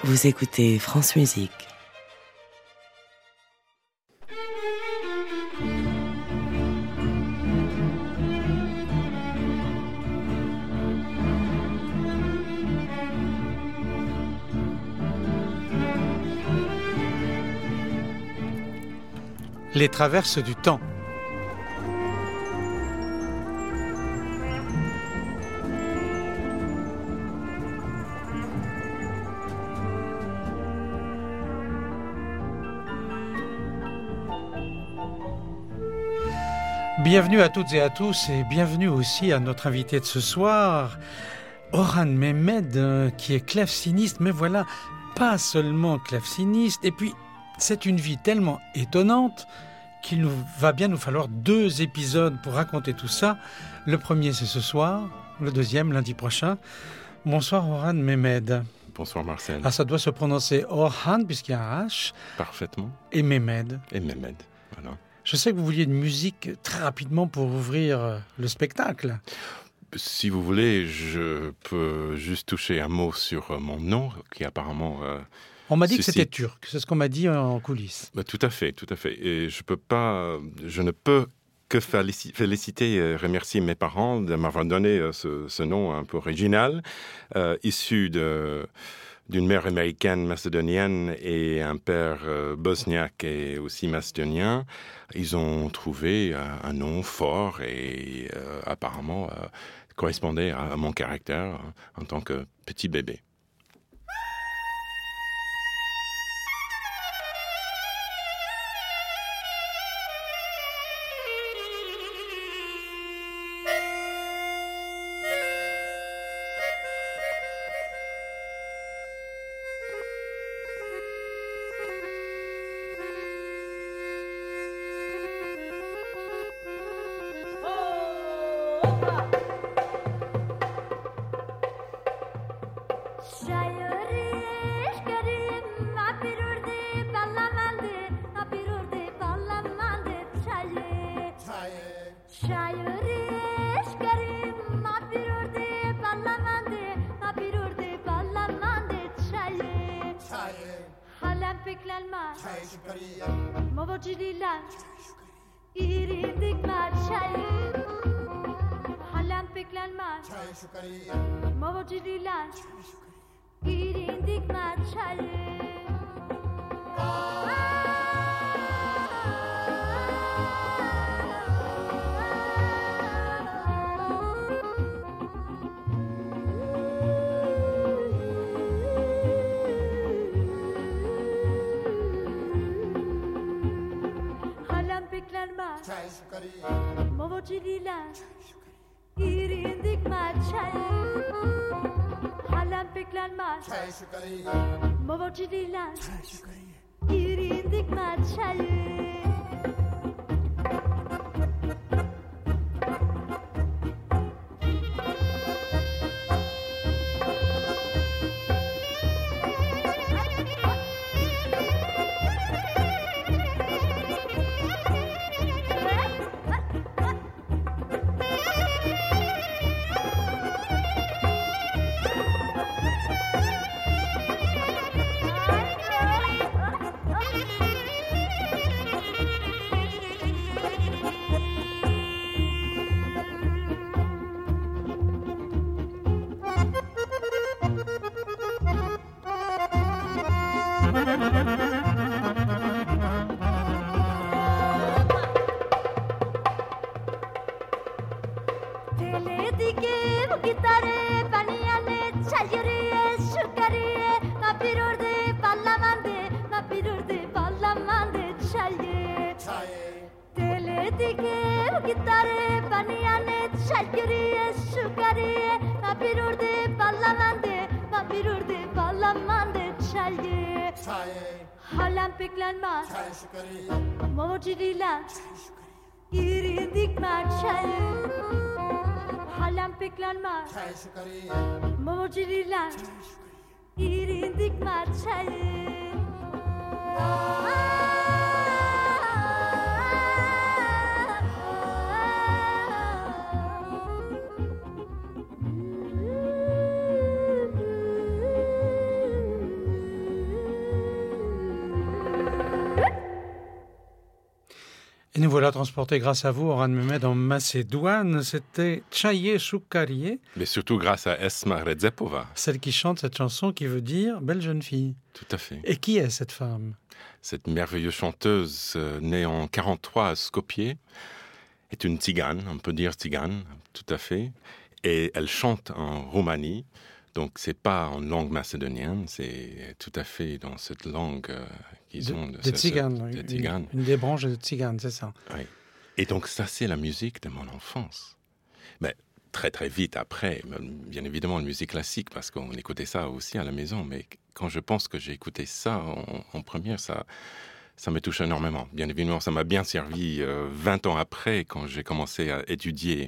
Vous écoutez France Musique. Les traverses du temps. Bienvenue à toutes et à tous et bienvenue aussi à notre invité de ce soir, Orhan Mehmed, qui est claveciniste, mais voilà, pas seulement claveciniste. Et puis, c'est une vie tellement étonnante qu'il va bien nous falloir 2 épisodes pour raconter tout ça. Le premier, c'est ce soir, le deuxième, lundi prochain. Bonsoir Orhan Mehmed. Bonsoir Marcel. Ah, ça doit se prononcer Orhan, puisqu'il y a un H. Parfaitement. Et Mehmed. Et Mehmed, voilà. Je sais que vous vouliez une musique très rapidement pour ouvrir le spectacle. Si vous voulez, je peux juste toucher un mot sur mon nom, qui apparemment... On m'a dit que c'était turc, c'est ce qu'on m'a dit en coulisses. Tout à fait. Et je ne peux que féliciter et remercier mes parents de m'avoir donné ce nom un peu original, issu d'une mère américaine macédonienne et un père bosniaque et aussi macédonien. Ils ont trouvé un nom fort et apparemment correspondait à mon caractère en tant que petit bébé. Nous voilà transportés grâce à vous, Orhan Mehmed, en Macédoine. C'était Tchaye Choukarié. Mais surtout grâce à Esma Redzepova. Celle qui chante cette chanson qui veut dire « belle jeune fille ». Tout à fait. Et qui est cette femme? Cette merveilleuse chanteuse née en 1943 à Skopje est une tzigane, on peut dire tzigane, tout à fait. Et elle chante en Roumanie. Donc, c'est pas en langue macédonienne, c'est tout à fait dans cette langue qu'ils ont. Des tziganes. Des tziganes. Une des branches de tziganes, c'est ça. Oui. Et donc, ça, c'est la musique de mon enfance. Mais très, très vite après, bien évidemment, la musique classique, parce qu'on écoutait ça aussi à la maison. Mais quand je pense que j'ai écouté ça en première, ça me touche énormément. Bien évidemment, ça m'a bien servi 20 ans après, quand j'ai commencé à étudier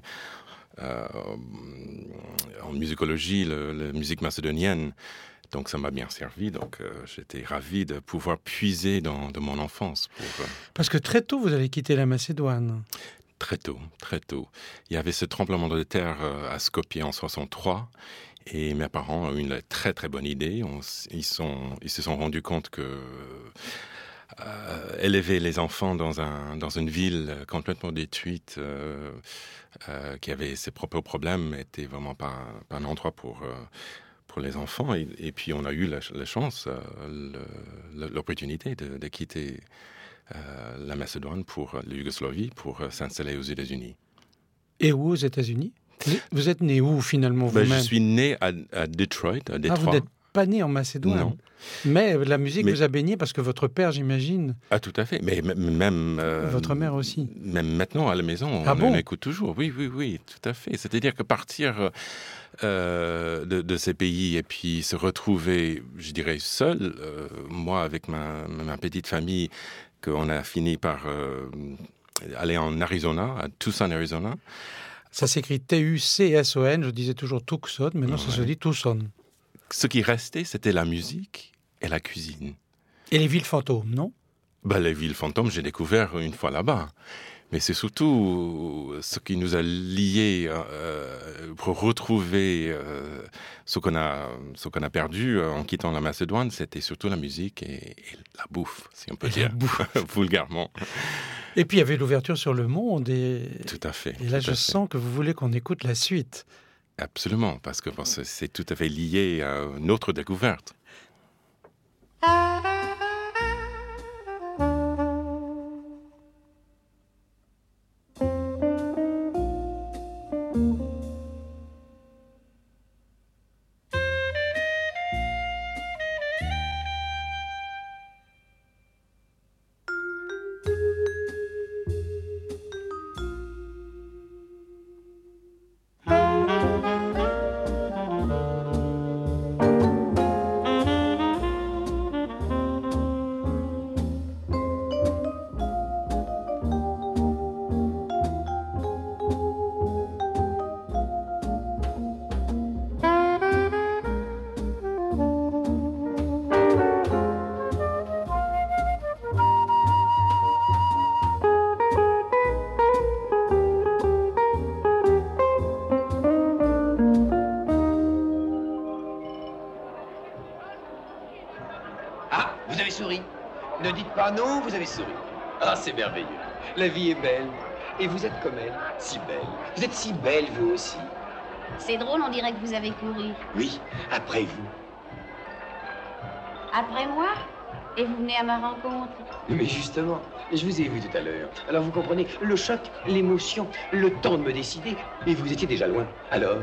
en musicologie, la musique macédonienne. Donc ça m'a bien servi. Donc j'étais ravi de pouvoir puiser dans mon enfance. Parce que très tôt, vous avez quitté la Macédoine. Très tôt, très tôt. Il y avait ce tremblement de terre à Skopje en 1963. Et mes parents ont eu une très très bonne idée. Ils se sont rendus compte que élever les enfants dans une ville complètement détruite, qui avait ses propres problèmes, n'était vraiment pas un endroit pour les enfants. Et puis on a eu la chance, l'opportunité de quitter la Macédoine pour la Yougoslavie pour s'installer aux États-Unis. Et où aux États-Unis? Vous êtes né où finalement vous-même? Je suis né à Detroit, à Détroit. Ah, vous n'êtes pas né en Macédoine? Non. Mais la musique vous a baigné parce que votre père, j'imagine... Ah, tout à fait. Mais même... votre mère aussi? Même maintenant, à la maison, on écoute toujours. Oui, tout à fait. C'est-à-dire que partir de ces pays et puis se retrouver, je dirais, seul, moi, avec ma petite famille, qu'on a fini par aller en Arizona, à Tucson, Arizona. Ça s'écrit T-U-C-S-O-N. Je disais toujours Tucson, maintenant ça se dit Tucson. Ce qui restait, c'était la musique et la cuisine. Et les villes fantômes, non? Les villes fantômes, j'ai découvert une fois là-bas. Mais c'est surtout ce qui nous a liés pour retrouver ce qu'on a perdu en quittant la Macédoine. C'était surtout la musique et la bouffe, si on peut dire, vulgairement. Et puis il y avait l'ouverture sur le monde. Tout à fait. Et là, je sens que vous voulez qu'on écoute la suite. Absolument, parce que c'est tout à fait lié à notre découverte. Vous avez souri. Ne dites pas non, vous avez souri. Ah, c'est merveilleux. La vie est belle. Et vous êtes comme elle, si belle. Vous êtes si belle, vous aussi. C'est drôle, on dirait que vous avez couru. Oui, après vous. Après moi? Et vous venez à ma rencontre? Mais justement, je vous ai vu tout à l'heure. Alors vous comprenez, le choc, l'émotion, le temps de me décider. Et vous étiez déjà loin. Alors,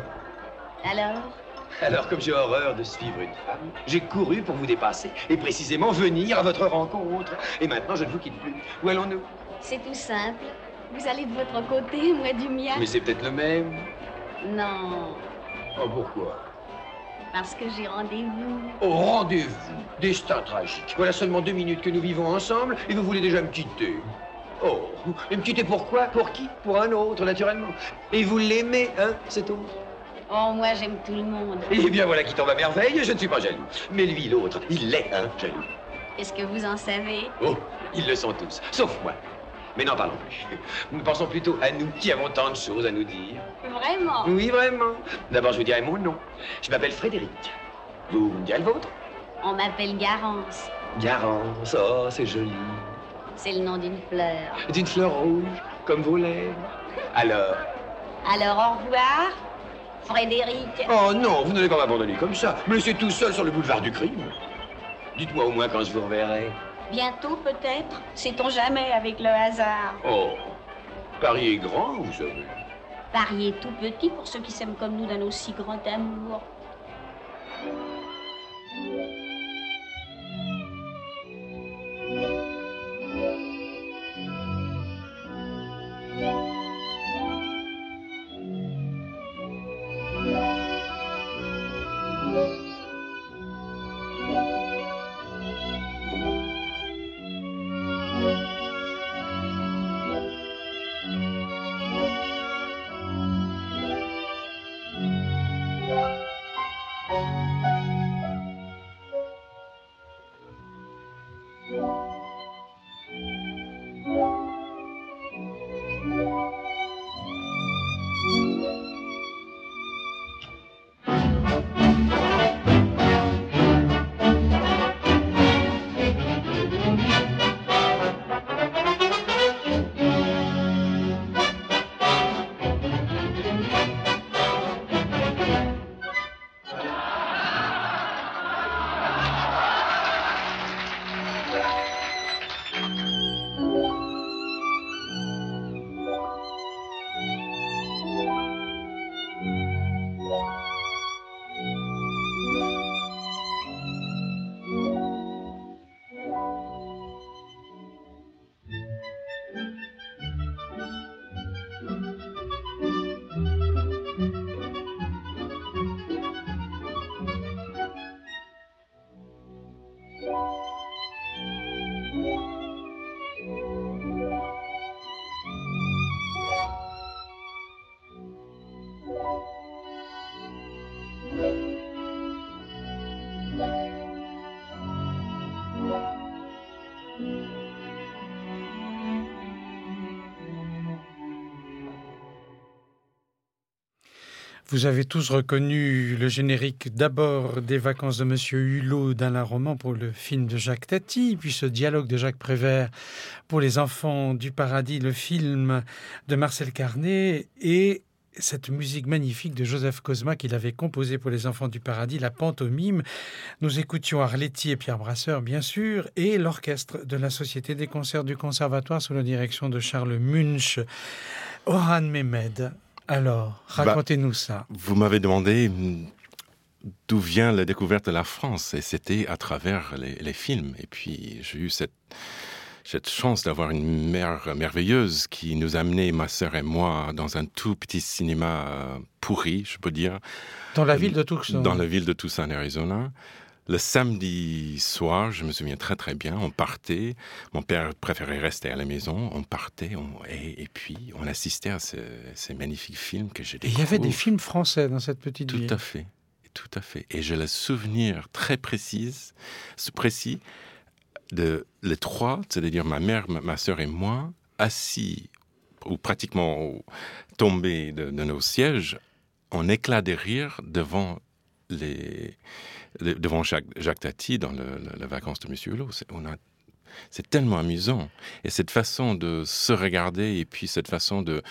comme j'ai horreur de suivre une femme, j'ai couru pour vous dépasser et précisément venir à votre rencontre. Et maintenant, je ne vous quitte plus. Où allons-nous? C'est tout simple. Vous allez de votre côté, moi du mien. Mais c'est peut-être le même. Non. Oh, pourquoi? Parce que j'ai rendez-vous. Oh, rendez-vous. Destin tragique. Voilà seulement 2 minutes que nous vivons ensemble et vous voulez déjà me quitter. Oh, et me quitter pourquoi? Pour qui? Pour un autre, naturellement. Et vous l'aimez, hein, cet autre? Oh, moi, j'aime tout le monde. Eh bien, voilà qui tombe à merveille, je ne suis pas jaloux. Mais lui, l'autre, il l'est, hein, jaloux. Est-ce que vous en savez? Oh, ils le sont tous, sauf moi. Mais n'en parlons plus. Nous pensons plutôt à nous qui avons tant de choses à nous dire. Vraiment? Oui, vraiment. D'abord, je vous dirai mon nom. Je m'appelle Frédéric. Vous me direz le vôtre? On m'appelle Garance. Garance, oh, c'est joli. C'est le nom d'une fleur. D'une fleur rouge, comme vos lèvres. Alors? Alors, au revoir, Frédéric. Oh non, vous n'allez pas m'abandonner comme ça. Me laisser tout seul sur le boulevard du crime. Dites-moi au moins quand je vous reverrai. Bientôt, peut-être. Sait-on jamais avec le hasard. Oh, Paris est grand, vous savez. Paris est tout petit pour ceux qui s'aiment comme nous d'un aussi grand amour. Vous avez tous reconnu le générique d'abord des Vacances de Monsieur Hulot d'Alain Roman pour le film de Jacques Tati, puis ce dialogue de Jacques Prévert pour Les Enfants du Paradis, le film de Marcel Carné, et cette musique magnifique de Joseph Cosma qu'il avait composée pour Les Enfants du Paradis, la pantomime. Nous écoutions Arletty et Pierre Brasseur, bien sûr, et l'orchestre de la Société des concerts du Conservatoire sous la direction de Charles Munch. Orhan Mehmed, alors, racontez-nous ça. Vous m'avez demandé d'où vient la découverte de la France, et c'était à travers les films. Et puis, j'ai eu cette chance d'avoir une mère merveilleuse qui nous amenait, ma sœur et moi, dans un tout petit cinéma pourri, je peux dire. Dans la ville de Tucson. Dans la ville de Tucson, Arizona. Le samedi soir, je me souviens très très bien, on partait. Mon père préférait rester à la maison. On partait et puis on assistait à ces magnifiques films que j'ai découverts. Il y avait des films français dans cette petite ville. Tout à fait. Et j'ai le souvenir très précis de les trois, c'est-à-dire ma mère, ma sœur et moi, assis ou pratiquement tombés de nos sièges, en éclat de rire devant Jacques Tati dans les Vacances de Monsieur Hulot. C'est tellement amusant. Et cette façon de se regarder et puis cette façon de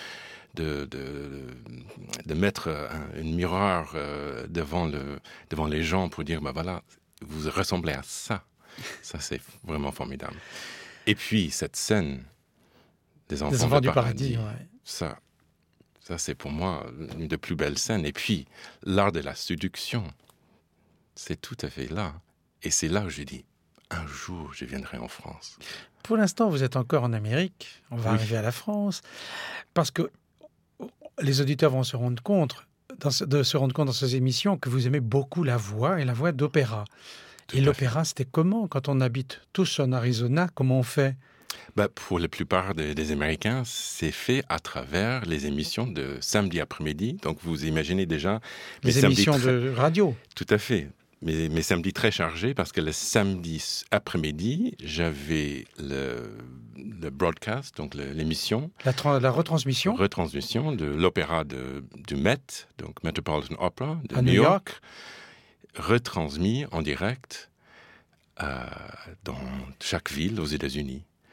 mettre une miroir devant les gens pour dire, bah voilà, vous ressemblez à ça. Ça, c'est vraiment formidable. Et puis, cette scène des enfants du paradis, ouais. Ça, c'est pour moi une des plus belles scènes. Et puis, l'art de la séduction, c'est tout à fait là. Et c'est là où j'ai dit, un jour, je viendrai en France. Pour l'instant, vous êtes encore en Amérique. On va arriver à la France. Parce que les auditeurs vont se rendre compte dans ces émissions que vous aimez beaucoup la voix et la voix d'opéra. Et l'opéra, c'était comment quand on habite tous en Arizona? Comment on fait? Pour la plupart des Américains, c'est fait à travers les émissions de samedi après-midi. Donc, vous imaginez déjà... Les émissions de radio. Tout à fait. Mes samedis très chargés, parce que le samedi après-midi, j'avais le broadcast, donc l'émission. La retransmission. Retransmission de l'opéra du Met, donc Metropolitan Opera de à New York. Retransmis en direct dans chaque ville aux États-Unis.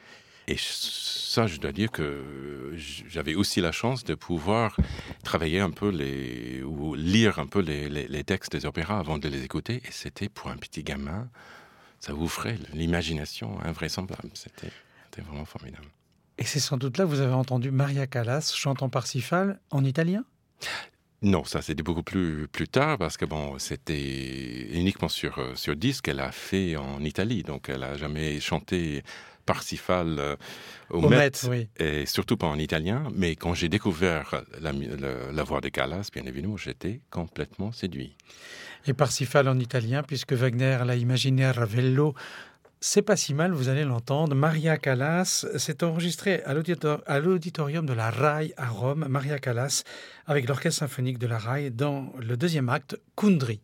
Et ça, je dois dire que j'avais aussi la chance de pouvoir travailler un peu ou lire un peu les textes des opéras avant de les écouter. Et c'était pour un petit gamin, ça ouvrait l'imagination invraisemblable. C'était vraiment formidable. Et c'est sans doute là que vous avez entendu Maria Callas chantant Parsifal en italien? Non, ça c'était beaucoup plus tard parce que c'était uniquement sur disque qu'elle a fait en Italie. Donc elle n'a jamais chanté Parsifal au Met, Oui. et surtout pas en italien. Mais quand j'ai découvert la voix de Callas, bien évidemment, j'étais complètement séduit. Et Parsifal en italien, puisque Wagner l'a imaginé à Ravello, c'est pas si mal, vous allez l'entendre. Maria Callas, c'est enregistré à l'auditorium de la RAI à Rome. Maria Callas, avec l'orchestre symphonique de la RAI, dans le deuxième acte, Kundry.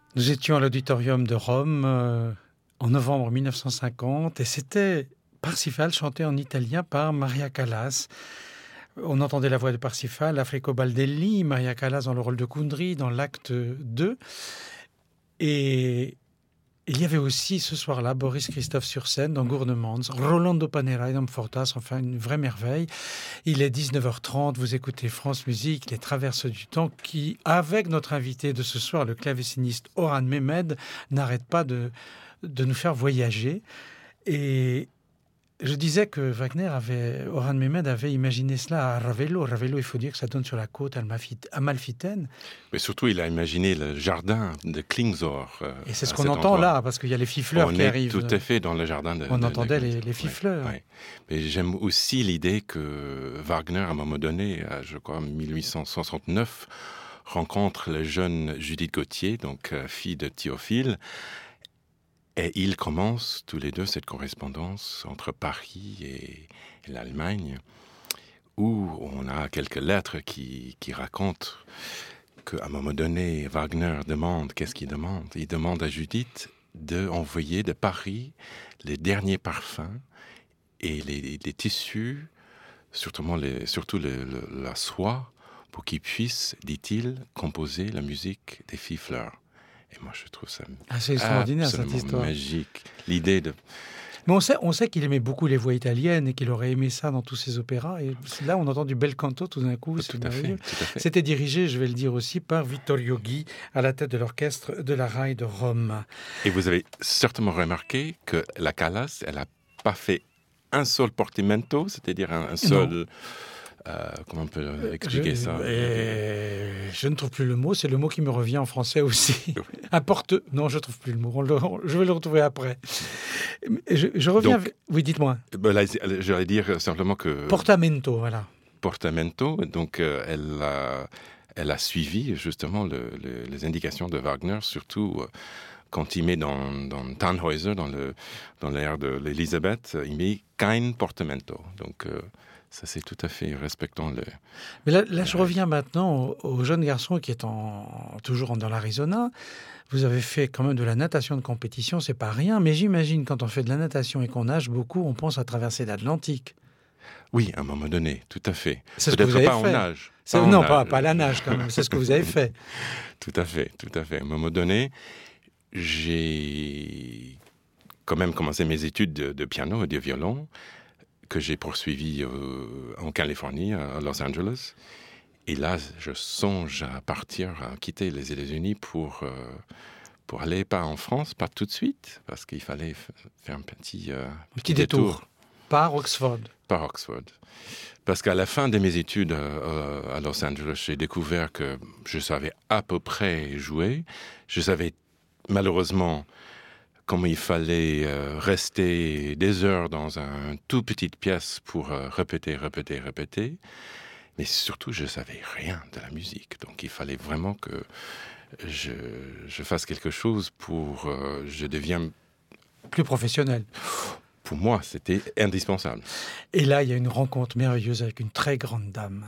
Nous étions à l'auditorium de Rome en novembre 1950 et c'était Parsifal chanté en italien par Maria Callas. On entendait la voix de Parsifal, Africo Baldelli, Maria Callas dans le rôle de Kundry dans l'acte 2. Et il y avait aussi ce soir-là Boris Christophe sur scène dans Gurnemans, Rolando Panera dans Fortas, enfin une vraie merveille. Il est 19h30, vous écoutez France Musique, les Traverses du Temps qui, avec notre invité de ce soir, le claveciniste Orhan Mehmed, n'arrête pas de nous faire voyager. Et je disais que Orhan Mehmed avait imaginé cela à Ravello. Ravello, il faut dire que ça donne sur la côte amalfitaine. Mais surtout, il a imaginé le jardin de Klingsor. Et c'est ce qu'on entend là, parce qu'il y a les fifleurs qui arrivent. On est tout à fait dans le jardin de On entendait les fifleurs. Ouais. Mais j'aime aussi l'idée que Wagner, à un moment donné, je crois en 1869, rencontre la jeune Judith Gautier, donc fille de Théophile. Et ils commencent tous les deux cette correspondance entre Paris et l'Allemagne, où on a quelques lettres qui racontent qu'à un moment donné, Wagner demande, qu'est-ce qu'il demande ? Il demande à Judith d'envoyer de Paris les derniers parfums et les tissus, surtout la soie, pour qu'ils puissent, dit-il, composer la musique des Filles-Fleurs. Et moi, je trouve ça c'est extraordinaire, cette histoire. Magique. L'idée de... Mais on sait qu'il aimait beaucoup les voix italiennes et qu'il aurait aimé ça dans tous ses opéras. Et là, on entend du bel canto tout d'un coup. Tout à fait. C'était dirigé, je vais le dire aussi, par Vittorio Ghi, à la tête de l'orchestre de la RAI de Rome. Et vous avez certainement remarqué que la Callas, elle n'a pas fait un seul portamento, c'est-à-dire un seul... comment on peut expliquer ça ? Je ne trouve plus le mot, c'est le mot qui me revient en français aussi. Non, je ne trouve plus le mot, je vais le retrouver après. Je reviens... Donc, oui, dites-moi. Là, j'allais dire simplement que... Portamento, voilà. Portamento, donc elle a suivi justement les indications de Wagner, surtout... quand il met dans Tannhäuser, dans l'ère de l'Élisabeth, il met kein Portamento. Donc... ça, c'est tout à fait respectant le... Mais là je reviens maintenant au jeune garçon qui est toujours dans l'Arizona. Vous avez fait quand même de la natation de compétition, c'est pas rien. Mais j'imagine, quand on fait de la natation et qu'on nage beaucoup, on pense à traverser l'Atlantique. Oui, à un moment donné, tout à fait. C'est ce que vous avez fait. En nage. Pas la nage quand même, c'est ce que vous avez fait. Tout à fait. À un moment donné, j'ai quand même commencé mes études de piano et de violon, que j'ai poursuivi en Californie, à Los Angeles. Et là, je songe à quitter les États-Unis pour aller, pas en France, pas tout de suite, parce qu'il fallait faire un petit détour. Par Oxford. Parce qu'à la fin de mes études à Los Angeles, j'ai découvert que je savais à peu près jouer. Je savais malheureusement comment il fallait rester des heures dans une toute petite pièce pour répéter. Mais surtout, je ne savais rien de la musique. Donc, il fallait vraiment que je fasse quelque chose pour je devienne... plus professionnel. Pour moi, c'était indispensable. Et là, il y a une rencontre merveilleuse avec une très grande dame.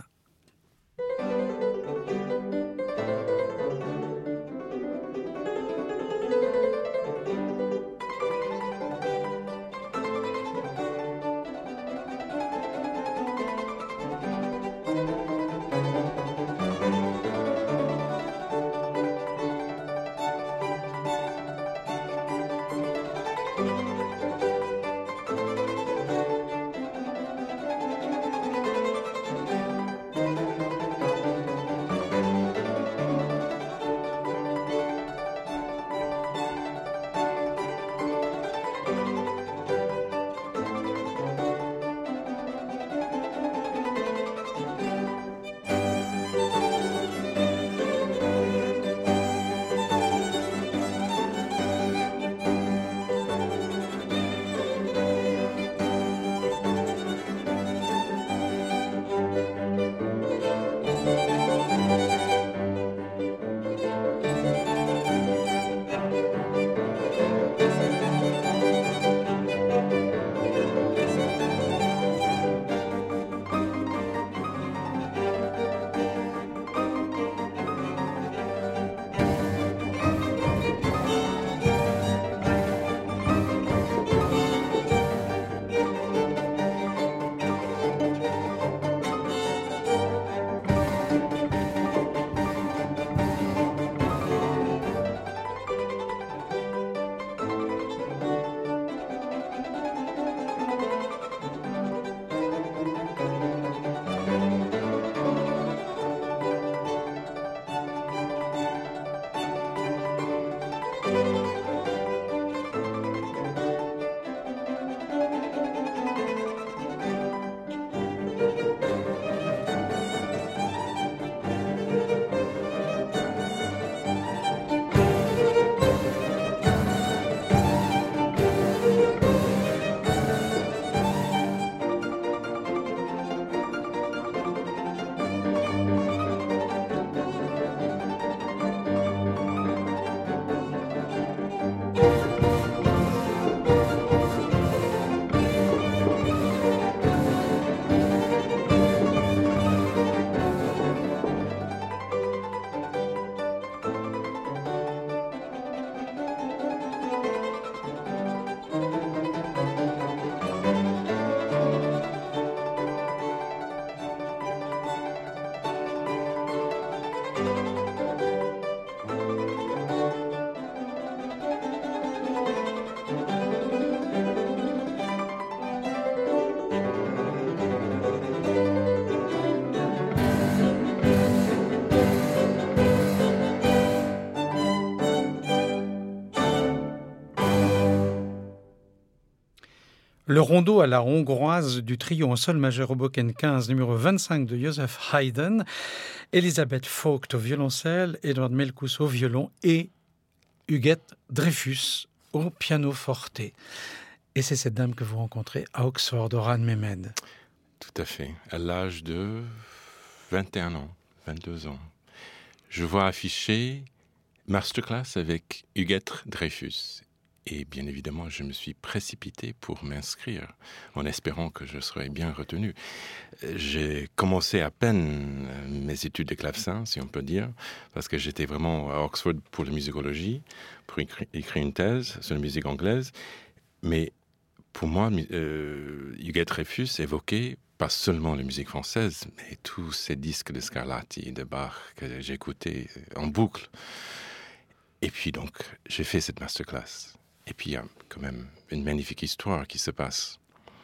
Le rondo à la hongroise du trio en sol majeur Hoboken 15, numéro 25 de Joseph Haydn, Elisabeth Vogt au violoncelle, Edward Melkus au violon et Huguette Dreyfus au piano forte. Et c'est cette dame que vous rencontrez à Oxford, Oran Mehmed. Tout à fait. À l'âge de 21 ans, 22 ans. Je vois afficher masterclass avec Huguette Dreyfus. Et bien évidemment, je me suis précipité pour m'inscrire, en espérant que je serais bien retenu. J'ai commencé à peine mes études de clavecin, si on peut dire, parce que j'étais vraiment à Oxford pour la musicologie, pour écrire une thèse sur la musique anglaise. Mais pour moi, Huguette Dreyfus évoquait pas seulement la musique française, mais tous ces disques de Scarlatti, de Bach, que j'écoutais en boucle. Et puis donc, j'ai fait cette masterclass. Et puis, il y a quand même une magnifique histoire qui se passe.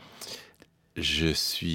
Je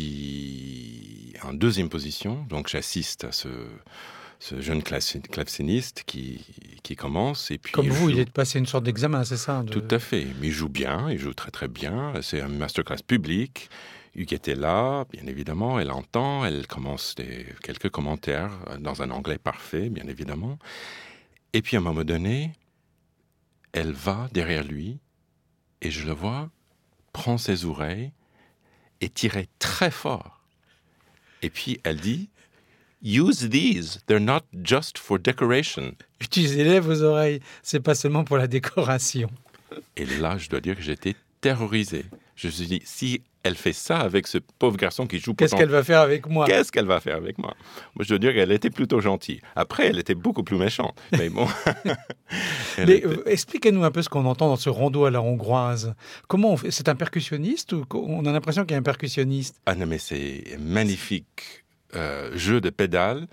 suis en deuxième position, donc j'assiste à ce jeune claveciniste qui commence. Et puis Comme vous, il est passé une sorte d'examen, c'est ça Tout à fait. Mais il joue bien, il joue très très bien. C'est un masterclass public. Huguette est là, bien évidemment, elle entend, elle commence quelques commentaires dans un anglais parfait, bien évidemment. Et puis à un moment donné, elle va derrière lui, et je le vois, prend ses oreilles et tirer très fort. Et puis elle dit, "Use these, they're not just for decoration." Utilisez-les, vos oreilles, c'est pas seulement pour la décoration. Et là, je dois dire que j'étais terrorisé. Je me suis dit, si elle fait ça avec ce pauvre garçon qui joue... Qu'est-ce qu'elle va faire avec moi ? Qu'est-ce qu'elle va faire avec moi ? Moi, je dois dire qu'elle était plutôt gentille. Après, elle était beaucoup plus méchante. Mais bon... Expliquez-nous un peu ce qu'on entend dans ce rondo à la hongroise. Comment on fait ? C'est un percussionniste ou on a l'impression qu'il y a un percussionniste ? Ah non, mais c'est un magnifique jeu de pédales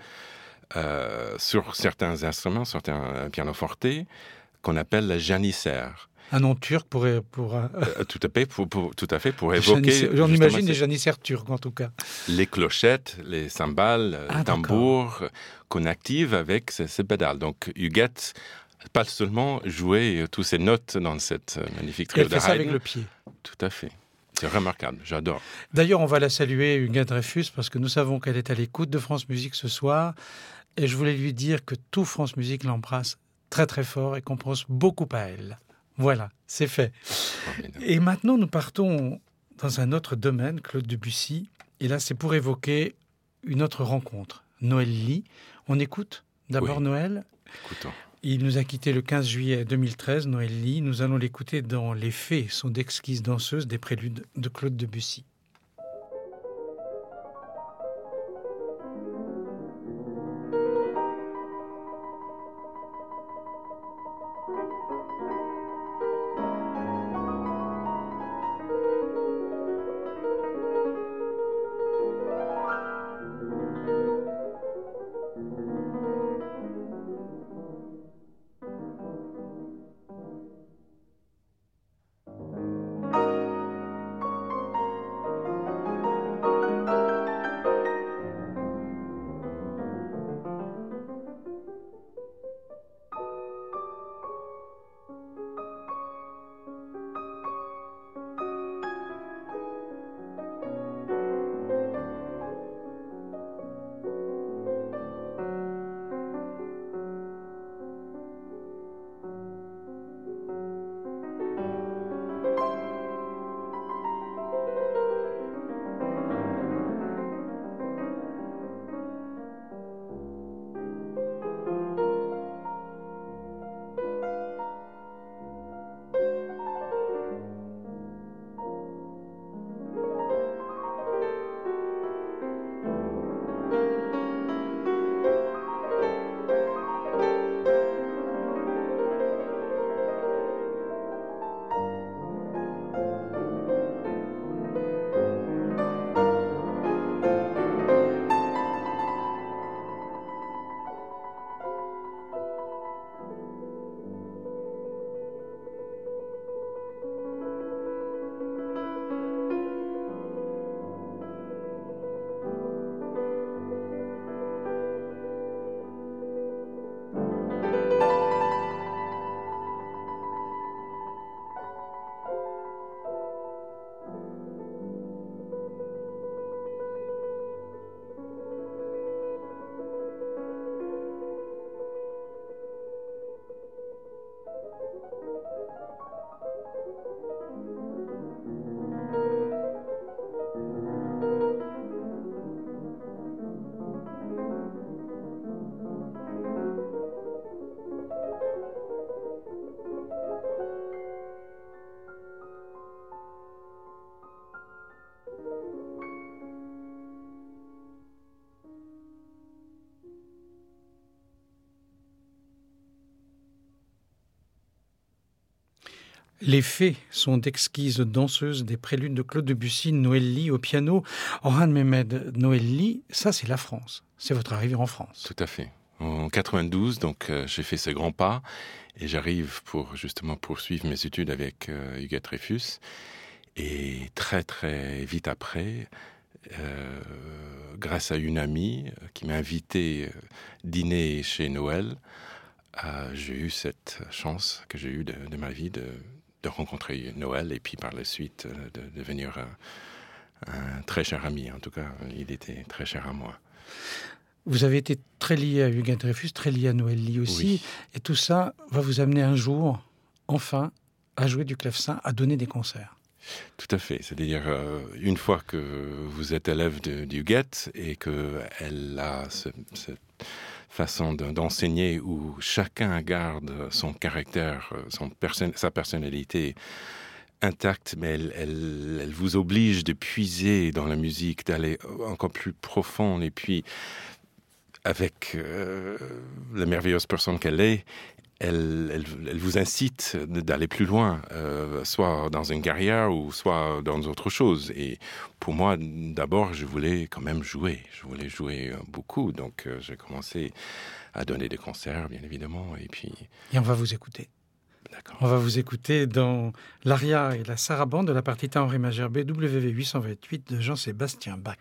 sur certains instruments, certains pianoforte, qu'on appelle la janissaire. Un nom turc pour tout à fait, pour évoquer... On imagine des janissaires turcs, en tout cas. Les clochettes, les cymbales, les tambours qu'on active avec ces pédales. Donc, Huguette, pas seulement jouer toutes ces notes dans cette magnifique trio de Haydn. Elle fait ça avec le pied. Tout à fait. C'est remarquable, j'adore. D'ailleurs, on va la saluer, Huguette Dreyfus, parce que nous savons qu'elle est à l'écoute de France Musique ce soir. Et je voulais lui dire que tout France Musique l'embrasse très très fort et qu'on pense beaucoup à elle. Voilà, c'est fait. Et maintenant, nous partons dans un autre domaine, Claude Debussy. Et là, c'est pour évoquer une autre rencontre, Noël Lee. On écoute d'abord Noël. Écoutons. Il nous a quittés le 15 juillet 2013, Noël Lee. Nous allons l'écouter dans Les Fées sont d'exquises danseuses des préludes de Claude Debussy. Les Fées sont d'exquises danseuses des préludes de Claude Debussy, Noël Ly au piano. Orhan Mehmed, Noël Ly, ça c'est la France. C'est votre arrivée en France. Tout à fait. En 92, donc j'ai fait ce grand pas et j'arrive pour justement poursuivre mes études avec Huguette Dreyfus. Et très très vite après, grâce à une amie qui m'a invité dîner chez Noël, j'ai eu cette chance que j'ai eue de ma vie de rencontrer Noël et puis par la suite de devenir un très cher ami. En tout cas, il était très cher à moi. Vous avez été très lié à Huguette Dreyfus, très lié à Noël Ly aussi. Oui. Et tout ça va vous amener un jour, enfin, à jouer du clavecin, à donner des concerts. Tout à fait. C'est-à-dire, une fois que vous êtes élève d'Huguette et qu'elle a cette façon d'enseigner où chacun garde son caractère, sa personnalité intacte, mais elle vous oblige de puiser dans la musique, d'aller encore plus profond. Et puis, avec la merveilleuse personne qu'elle est, elle vous incite d'aller plus loin, soit dans une carrière ou soit dans autre chose. Et pour moi, d'abord, je voulais quand même jouer. Je voulais jouer beaucoup. Donc, j'ai commencé à donner des concerts, bien évidemment. Et on va vous écouter. D'accord. On va vous écouter dans l'aria et la sarabande de la partita en ré majeur BWV 828 de Jean-Sébastien Bach.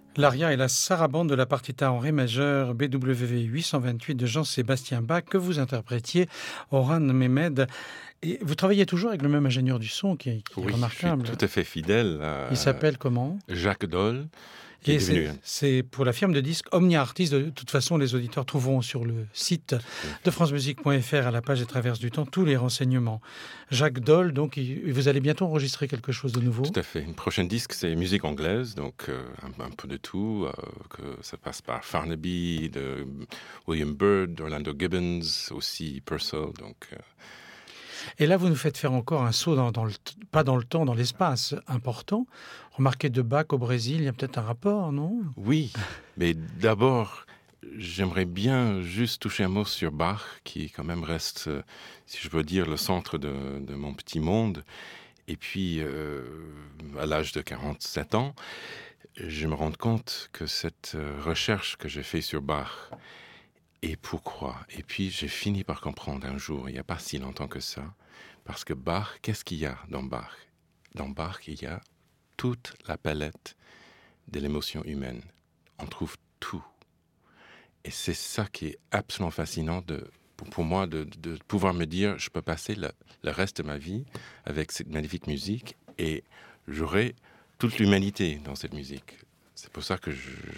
L'aria et la sarabande de la partita en ré majeur BWV 828 de Jean-Sébastien Bach que vous interprétiez, Orhan Mehmed. Et vous travaillez toujours avec le même ingénieur du son qui est Oui, remarquable. je suis tout à fait fidèle. Il s'appelle comment ? Jacques Dole. Et c'est pour la firme de disques Omnia Artist. De toute façon, les auditeurs trouveront sur le site de francemusique.fr à la page des Traverses du Temps tous les renseignements. Jacques Dole, donc, vous allez bientôt enregistrer quelque chose de nouveau ? Tout à fait. Une prochaine disque, c'est musique anglaise, donc un peu de tout. Que ça passe par Farnaby, de William Byrd, Orlando Gibbons, aussi Purcell. Donc, Et là, vous nous faites faire encore un saut pas dans le temps, dans l'espace important. Remarquez, de Bach au Brésil, il y a peut-être un rapport, non ? Oui, mais d'abord, j'aimerais bien juste toucher un mot sur Bach, qui quand même reste, si je peux dire, le centre de mon petit monde. Et puis, à l'âge de 47 ans, je me rends compte que cette recherche que j'ai faite sur Bach, et pourquoi ? Et puis, j'ai fini par comprendre un jour, il n'y a pas si longtemps que ça, parce que Bach, qu'est-ce qu'il y a dans Bach ? Dans Bach, il y a toute la palette de l'émotion humaine. On trouve tout. Et c'est ça qui est absolument fascinant pour moi de pouvoir me dire, je peux passer le reste de ma vie avec cette magnifique musique et j'aurai toute l'humanité dans cette musique. C'est pour ça que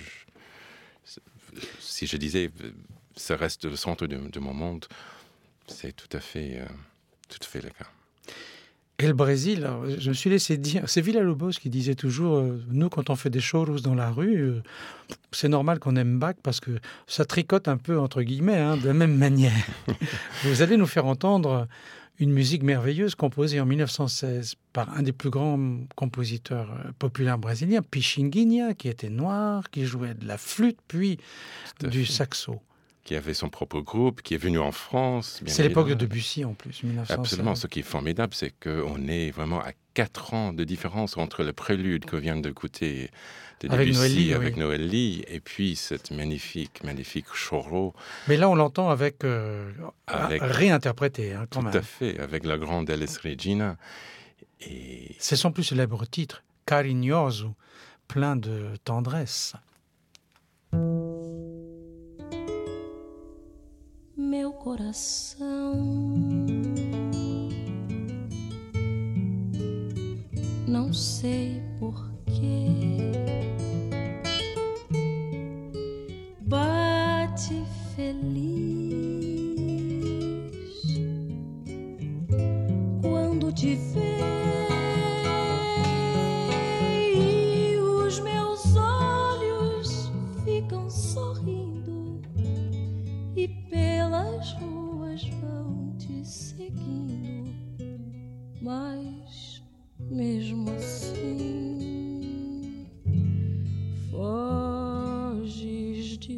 si je disais, ça reste le centre de mon monde, c'est tout à fait le cas. Et le Brésil, alors, je me suis laissé dire, c'est Villa-Lobos qui disait toujours, nous quand on fait des chorus dans la rue, c'est normal qu'on aime Bach parce que ça tricote un peu entre guillemets, de la même manière. Vous allez nous faire entendre une musique merveilleuse composée en 1916 par un des plus grands compositeurs populaires brésiliens, Pixinguinha, qui était noir, qui jouait de la flûte puis du saxo. Qui avait son propre groupe, qui est venu en France. C'est l'époque de Debussy en plus, 1916. Absolument. Ce qui est formidable, c'est qu'on est vraiment à 4 ans de différence entre le prélude que vient d'écouter de Debussy avec Noël Lee et puis cette magnifique choro. Mais là, on l'entend avec réinterprété, quand même. Tout à fait, avec la grande Elis Regina. Et c'est son plus célèbre titre, Carinhoso, plein de tendresse. Meu coração não sei porquê bate feliz quando te vê e os meus olhos ficam sorrindo e pelas ruas vão te seguindo, mas mesmo assim foges de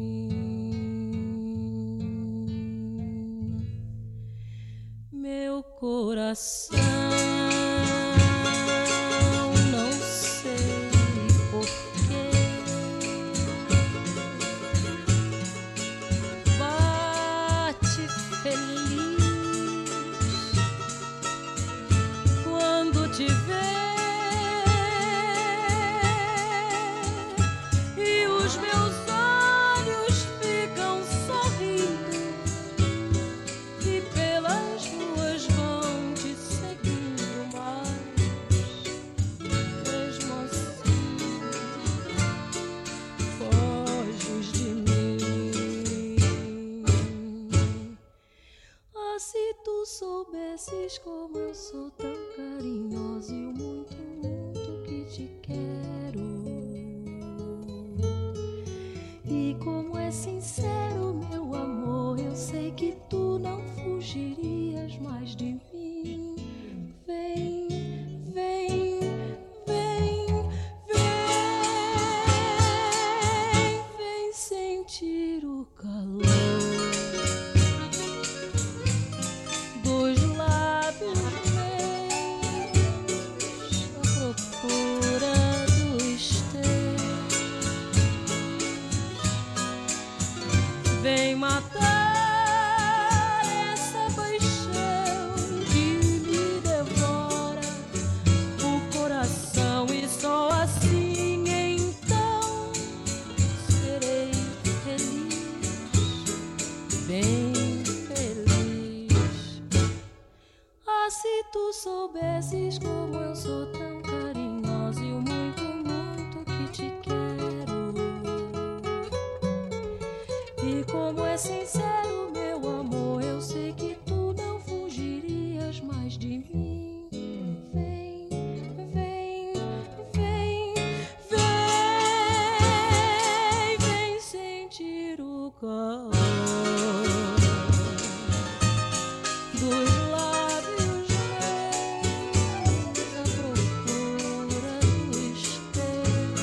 mim, meu coração. Não sei porquê bate feliz quando te vê e os meus olhos ficam sorrindo e pelas ruas vão te seguindo, mas mesmo assim foges de mim. Ah, se tu soubesses como eu sou tão carinhosa e o muito, muito que te quero, e como é sincero meu amor, eu sei que tu não fugirias mais de mim. Vem, vem, vem, vem, vem sentir o calor dos lábios meus à procura dos teus. Vem matar essa paixão tu soubesses como eu sou tão carinhosa e o muito, muito que te quero. E como é sincero meu amor, eu sei que tu não fugirias mais de mim. Vem, vem, vem, vem, vem sentir o calor dos lábios meus à procura dos teus.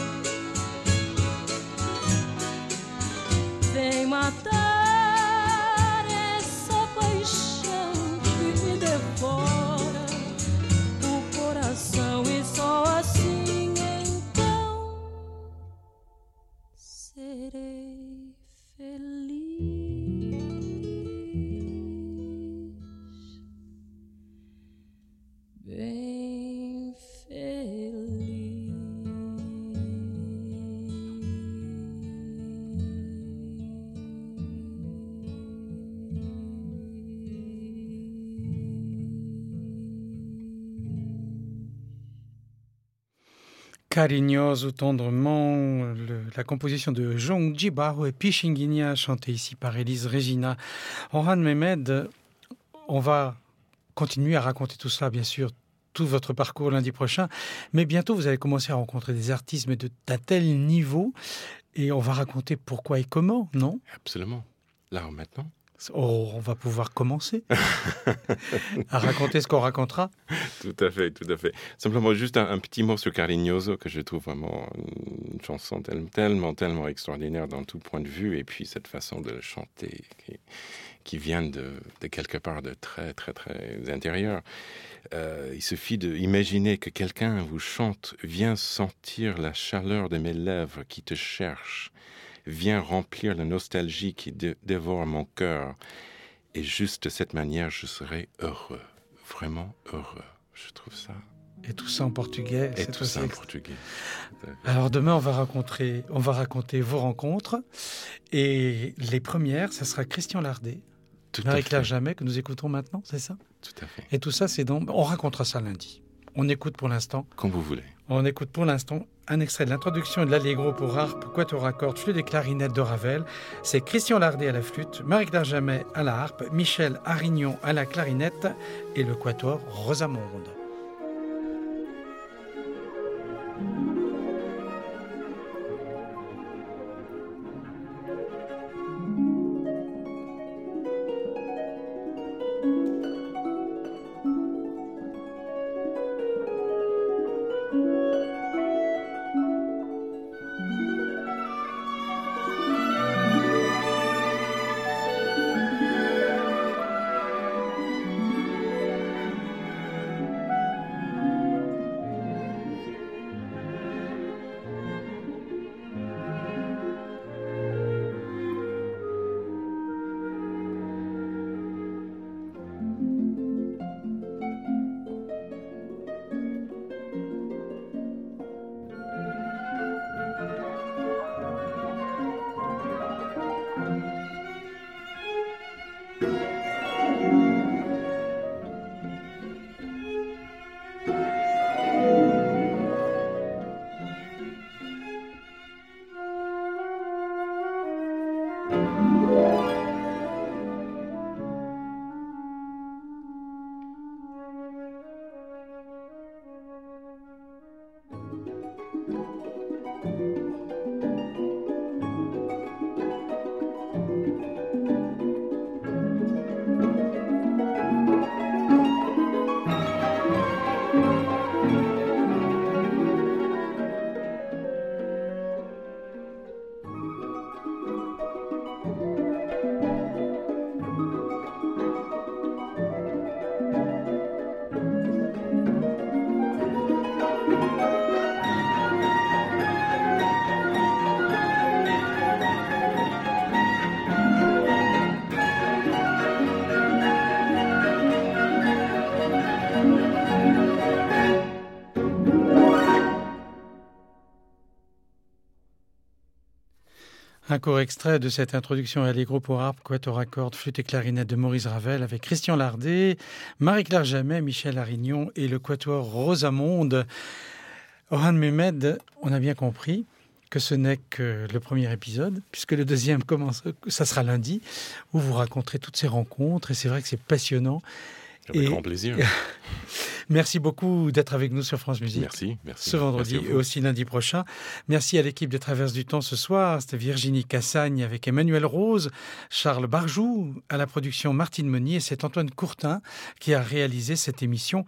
Vem matar essa paixão que me devora o coração e só assim então serei feliz. Bem feliz. Carinhoso tendrement, la composition de Jean Djibaro et Pichinguinha, chantée ici par Élise Regina. Orhan Mehmed, on va continuer à raconter tout ça, bien sûr, tout votre parcours lundi prochain, mais bientôt vous allez commencer à rencontrer des artistes, mais d'un tel niveau, et on va raconter pourquoi et comment, non? Absolument. Là, maintenant. Oh, on va pouvoir commencer à raconter ce qu'on racontera. Tout à fait, tout à fait. Simplement juste un petit mot sur Cariñoso que je trouve vraiment une chanson tellement extraordinaire dans tout point de vue, et puis cette façon de le chanter qui vient de quelque part de très intérieur. Il suffit d'imaginer que quelqu'un vous chante « Viens sentir la chaleur de mes lèvres qui te cherchent ». Viens remplir la nostalgie qui dévore mon cœur. Et juste de cette manière, je serai heureux. Vraiment heureux. Je trouve ça. Et tout ça en portugais. Et tout ça en portugais. Alors demain, on va raconter vos rencontres. Et les premières, ça sera Christian Lardet, Marie-Claire Jamet, que nous écoutons maintenant, c'est ça? Tout à fait. Et tout ça, c'est donc... On racontera ça lundi. On écoute pour l'instant. Comme vous voulez. On écoute pour l'instant un extrait de l'introduction de l'Allegro pour harpe, quatuor à cordes, flûte et clarinette de Ravel. C'est Christian Lardet à la flûte, Marie-Claire Jamet à la harpe, Michel Arignon à la clarinette et le quatuor Rosamonde. Un court extrait de cette introduction à Allegro pour harpe, quatuor à cordes, flûte et clarinette de Maurice Ravel avec Christian Lardet, Marie-Claire Jamet, Michel Arignon et le quatuor Rosamonde. Orhan Mehmed, on a bien compris que ce n'est que le premier épisode, puisque le deuxième commence, ça sera lundi, où vous raconterez toutes ces rencontres, et c'est vrai que c'est passionnant. Avec grand plaisir. Merci beaucoup d'être avec nous sur France Musique. Merci. Ce vendredi et aussi lundi prochain. Merci à l'équipe de Traverse du Temps ce soir. C'était Virginie Cassagne avec Emmanuel Rose, Charles Barjou, à la production Martine Meunier. Et c'est Antoine Courtin qui a réalisé cette émission